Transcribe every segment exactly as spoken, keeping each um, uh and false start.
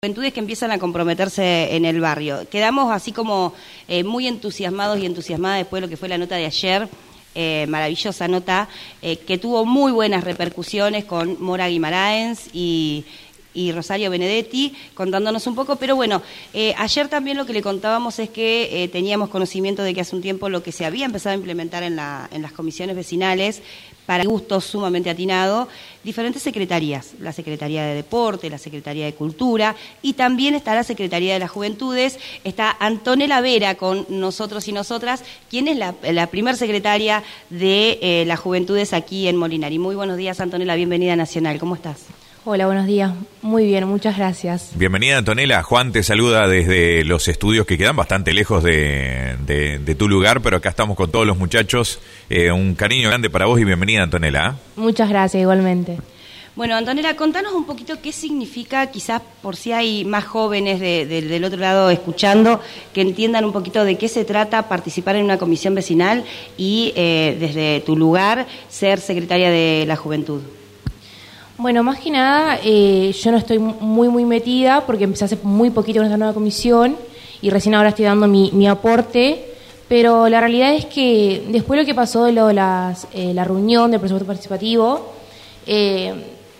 Juventudes que empiezan a comprometerse en el barrio. Quedamos así como eh, muy entusiasmados y entusiasmadas después de lo que fue la nota de ayer, eh, maravillosa nota, eh, que tuvo muy buenas repercusiones con Mora Guimaraens y, y Rosario Benedetti, contándonos un poco, pero bueno, eh, ayer también lo que le contábamos es que eh, teníamos conocimiento de que hace un tiempo lo que se había empezado a implementar en, la, en las comisiones vecinales, para gusto sumamente atinado, diferentes secretarías, la Secretaría de Deporte, la Secretaría de Cultura, y también está la Secretaría de las Juventudes. Está Antonella Vera con nosotros y nosotras, quien es la, la primer secretaria de eh, las Juventudes aquí en Molinari. Muy buenos días, Antonella, bienvenida a Nacional, ¿cómo estás? Hola, buenos días. Muy bien, muchas gracias. Bienvenida, Antonella. Juan te saluda desde los estudios que quedan bastante lejos de, de, de tu lugar, pero acá estamos con todos los muchachos. Eh, un cariño grande para vos y bienvenida, Antonella. Muchas gracias, igualmente. Bueno, Antonella, contanos un poquito qué significa, quizás por si hay más jóvenes de, de, del otro lado escuchando, que entiendan un poquito de qué se trata participar en una comisión vecinal y eh, desde tu lugar ser secretaria de la Juventud. Bueno, más que nada, eh, yo no estoy muy, muy metida porque empecé hace muy poquito con esta nueva comisión y recién ahora estoy dando mi, mi aporte, pero la realidad es que después de lo que pasó de lo de las, eh, la reunión del presupuesto participativo, eh,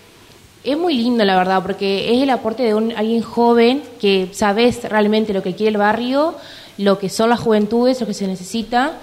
es muy lindo, la verdad, porque es el aporte de un, alguien joven que sabes realmente lo que quiere el barrio, lo que son las juventudes, lo que se necesita,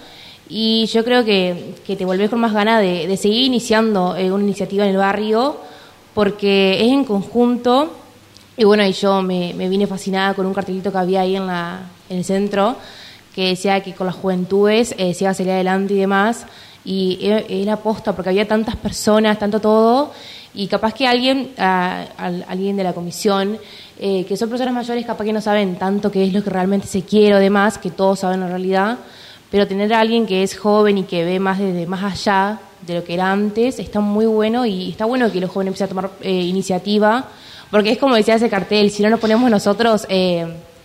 y yo creo que, que te volvés con más ganas de, de seguir iniciando eh, una iniciativa en el barrio, porque es en conjunto, y bueno, y yo me, me vine fascinada con un cartelito que había ahí en, la, en el centro, que decía que con las juventudes eh, se iba a salir adelante y demás, y era aposta, porque había tantas personas, tanto todo, y capaz que alguien, a, a, alguien de la comisión, eh, que son personas mayores, capaz que no saben tanto qué es lo que realmente se quiere o demás, que todos saben en realidad, pero tener a alguien que es joven y que ve más desde más allá de lo que era antes, está muy bueno, y está bueno que los jóvenes empiecen a tomar eh, iniciativa, porque es como decía ese cartel, si no nos ponemos nosotros, eh,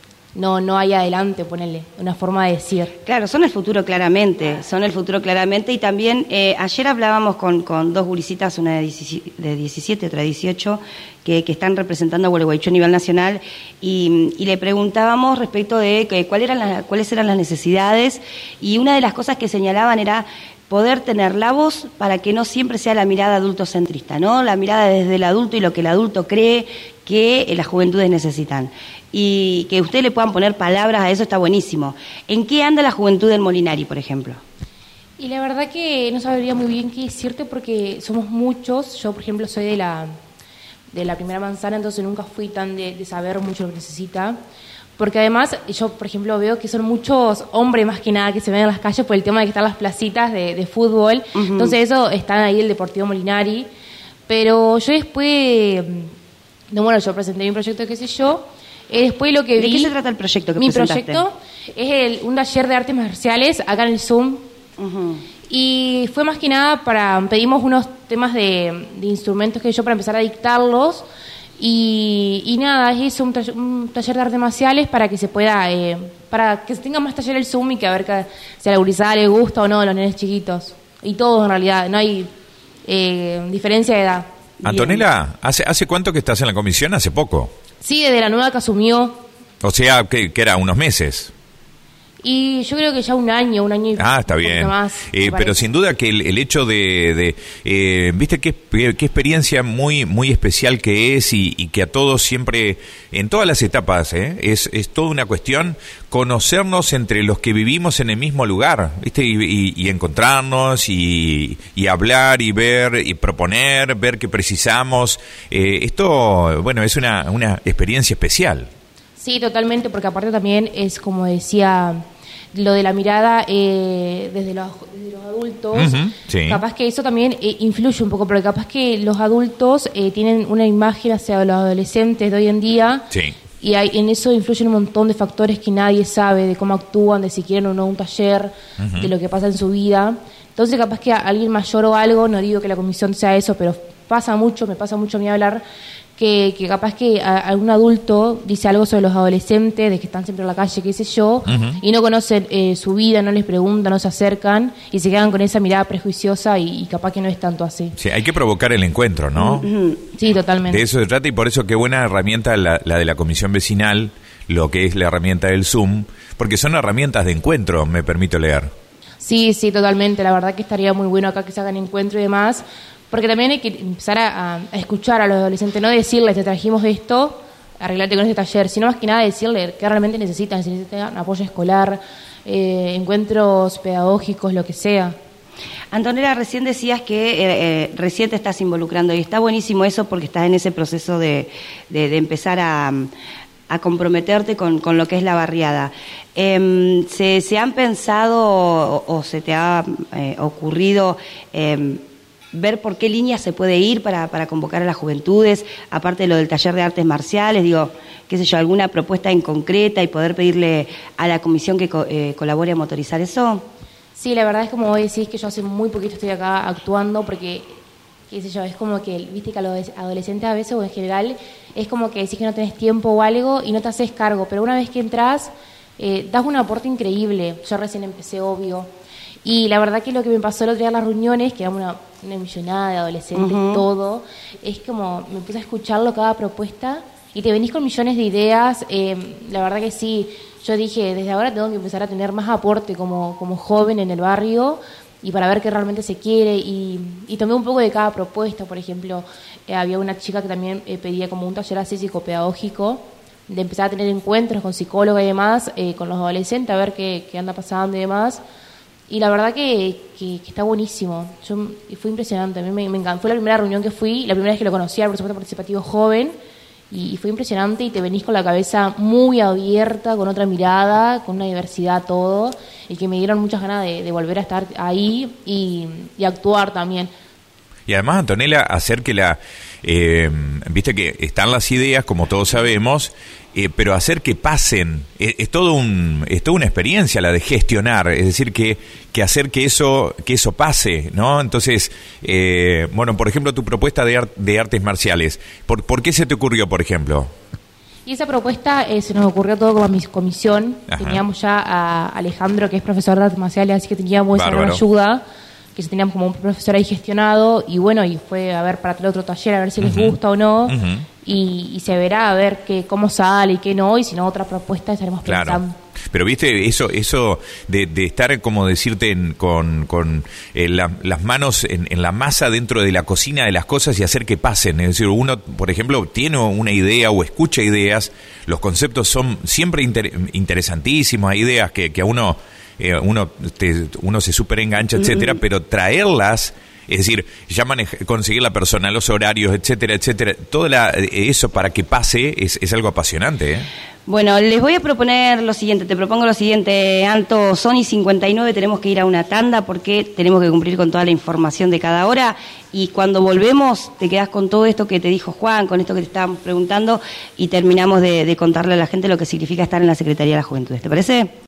no no hay adelante, ponerle una forma de decir. Claro, son el futuro claramente, son el futuro claramente, y también eh, ayer hablábamos con, con dos gurisitas, una de diecisiete, otra de dieciocho, que, que están representando a Gualeguaychú a nivel nacional, y, y le preguntábamos respecto de que, cuál eran las, cuáles eran las necesidades, y una de las cosas que señalaban era poder tener la voz para que no siempre sea la mirada adultocentrista, ¿no? La mirada desde el adulto y lo que el adulto cree que eh, las juventudes necesitan. Y que ustedes le puedan poner palabras a eso está buenísimo. ¿En qué anda la juventud del Molinari, por ejemplo? Y la verdad que no sabría muy bien qué decirte porque somos muchos. Yo, por ejemplo, soy de la, de la primera manzana, entonces nunca fui tan de, de saber mucho lo que necesita. Porque además, yo, por ejemplo, veo que son muchos hombres más que nada que se ven en las calles por el tema de que están las placitas de, de fútbol. Uh-huh. Entonces eso, están ahí el Deportivo Molinari. Pero yo después, no, bueno, yo presenté mi proyecto, qué sé yo. Eh, después lo que vi... ¿De qué se trata el proyecto que mi presentaste? Mi proyecto es el, un taller de artes marciales acá en el Zoom. Uh-huh. Y fue más que nada para... Pedimos unos temas de, de instrumentos que yo para empezar a dictarlos. Y, y nada, es eso, un taller, un taller de artes marciales para que se pueda, eh, para que se tenga más taller el Zoom y que a ver que, si a la gurizada le gusta o no a los nenes chiquitos. Y todos en realidad, no hay eh, diferencia de edad. Antonella, ¿hace, ¿hace cuánto que estás en la comisión? Hace poco. Sí, desde la nueva que asumió. O sea, que, que era unos meses. Y yo creo que ya un año, un año y Ah, está bien. Más, eh, pero sin duda que el, el hecho de, de eh, viste qué, qué experiencia muy muy especial que es y, y que a todos siempre, en todas las etapas, eh, es, es toda una cuestión conocernos entre los que vivimos en el mismo lugar, viste, y, y, y encontrarnos y, y hablar y ver y proponer, ver qué precisamos. Eh, esto, bueno, es una, una experiencia especial. Sí, totalmente, porque aparte también es como decía, lo de la mirada eh, desde, los, desde los adultos, uh-huh, sí. Capaz que eso también eh, influye un poco, porque capaz que los adultos eh, tienen una imagen hacia los adolescentes de hoy en día, sí. Y hay, en eso influyen un montón de factores que nadie sabe, de cómo actúan, de si quieren o no un taller, uh-huh. De lo que pasa en su vida. Entonces capaz que a alguien mayor o algo, no digo que la comisión sea eso, pero pasa mucho, me pasa mucho a mí hablar, que que, que capaz que a, algún adulto dice algo sobre los adolescentes, de que están siempre en la calle, qué sé yo, uh-huh. y no conocen eh, su vida, no les preguntan, no se acercan, y se quedan con esa mirada prejuiciosa y, y capaz que no es tanto así. Sí, hay que provocar el encuentro, ¿no? Uh-huh. Sí, totalmente. De eso se trata, y por eso qué buena herramienta la, la de la comisión vecinal, lo que es la herramienta del Zoom, porque son herramientas de encuentro, me permito leer. Sí, sí, totalmente. La verdad que estaría muy bueno acá que se hagan encuentro y demás, porque también hay que empezar a, a escuchar a los adolescentes, no decirles, te trajimos esto, arreglarte con este taller, sino más que nada decirles qué realmente necesitan, si necesitan apoyo escolar, eh, encuentros pedagógicos, lo que sea. Antonella, recién decías que eh, eh, recién te estás involucrando y está buenísimo eso porque estás en ese proceso de, de, de empezar a, a comprometerte con, con lo que es la barriada. Eh, ¿se, ¿Se han pensado o, o se te ha eh, ocurrido eh, ver por qué línea se puede ir para, para convocar a las juventudes, aparte de lo del taller de artes marciales, digo, qué sé yo, alguna propuesta en concreta y poder pedirle a la comisión que co- eh, colabore a motorizar eso? Sí, la verdad es como vos decís que yo hace muy poquito estoy acá actuando porque, qué sé yo, es como que, viste que a los adolescentes a veces o en general es como que decís que no tenés tiempo o algo y no te haces cargo, pero una vez que entras eh, das un aporte increíble. Yo recién empecé, obvio, y la verdad que lo que me pasó el otro día en las reuniones, que era una, una millonada de adolescentes, uh-huh. todo, es como me puse a escucharlo cada propuesta y te venís con millones de ideas. Eh, la verdad que sí, yo dije, desde ahora tengo que empezar a tener más aporte como, como joven en el barrio y para ver qué realmente se quiere y, y tomé un poco de cada propuesta. Por ejemplo, eh, había una chica que también eh, pedía como un taller así psicopedagógico, de empezar a tener encuentros con psicóloga y demás, eh, con los adolescentes, a ver qué, qué anda pasando y demás. Y la verdad que, que, que está buenísimo. Yo, fue impresionante, a mí me, me encantó. Fue la primera reunión que fui, la primera vez que lo conocí al presupuesto participativo joven, y, y fue impresionante y te venís con la cabeza muy abierta, con otra mirada, con una diversidad, todo, y que me dieron muchas ganas de, de volver a estar ahí y, y actuar también. Y además, Antonella, hacer que la... Eh, viste que están las ideas, como todos sabemos, eh, pero hacer que pasen, es, es todo un, es toda una experiencia la de gestionar, es decir, que, que hacer que eso, que eso pase, ¿no? Entonces, eh, bueno, por ejemplo, tu propuesta de, art, de artes marciales, ¿por, ¿por qué se te ocurrió, por ejemplo? Y esa propuesta eh, se nos ocurrió todo como comisión. Ajá. Teníamos ya a Alejandro, que es profesor de artes marciales, así que teníamos esa gran ayuda, que ya teníamos como un profesor ahí gestionado, y bueno, y fue a ver para el otro taller, a ver si uh-huh. les gusta o no, uh-huh. y, y se verá a ver que, cómo sale y qué no, y si no, otra propuesta estaremos claro. pensando. Pero viste, eso eso de, de estar, como decirte, en, con, con eh, la, las manos en, en la masa dentro de la cocina de las cosas y hacer que pasen. Es decir, uno, por ejemplo, tiene una idea o escucha ideas, los conceptos son siempre inter, interesantísimos, hay ideas que, que a uno... Eh, uno te, uno se súper engancha, etcétera, mm. pero traerlas, es decir, ya maneja, conseguir la persona, los horarios, etcétera, etcétera, todo la, eso para que pase es, es algo apasionante, ¿eh? Bueno, les voy a proponer lo siguiente, te propongo lo siguiente, Anto, Sony cincuenta y nueve, tenemos que ir a una tanda porque tenemos que cumplir con toda la información de cada hora, y cuando volvemos te quedás con todo esto que te dijo Juan, con esto que te estaban preguntando, y terminamos de, de contarle a la gente lo que significa estar en la Secretaría de la Juventud. ¿Te parece?